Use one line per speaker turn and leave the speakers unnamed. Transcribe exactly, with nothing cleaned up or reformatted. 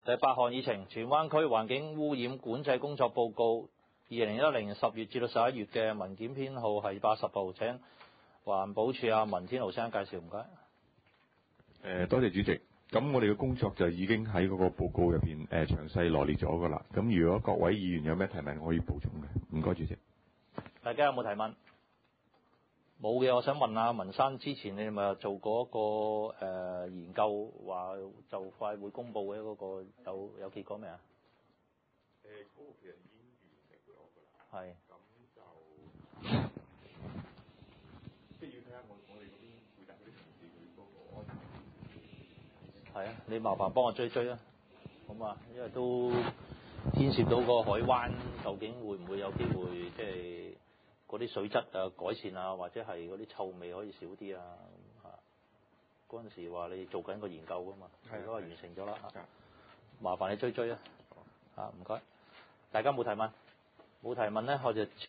第八項議程，荃灣區環境污染管制工作報告，二零一零年十月至到十一月嘅文件編號係八十號，請環保署阿文天豪先生介紹，唔該。
誒、呃，多謝主席。咁我哋嘅工作就已經喺嗰個報告入邊誒詳細羅列咗㗎啦。咁如果各位議員有咩提問，我可以補充嘅。唔該，主席。
大家有冇提問？冇嘅，我想問下文生，之前你咪做過一個誒、呃、研究，話就快會公佈嘅嗰個有有結果未啊？
誒、呃，嗰、那個其實已經完成咗㗎啦。
係。
咁就即係要睇下我我哋嗰邊負責嗰啲同事佢嗰個安排。
係啊，你麻煩幫我追追啊，好嘛？因為都牽涉到個海灣，究竟會唔會有機會即係嗰啲水質啊改善啊，或者係嗰啲臭味可以少啲啊？嚇，嗰陣時話你做緊個研究㗎嘛，而家話完成咗啦，麻煩你追追啊！嚇，唔該，大家冇提問，冇提問咧，我就。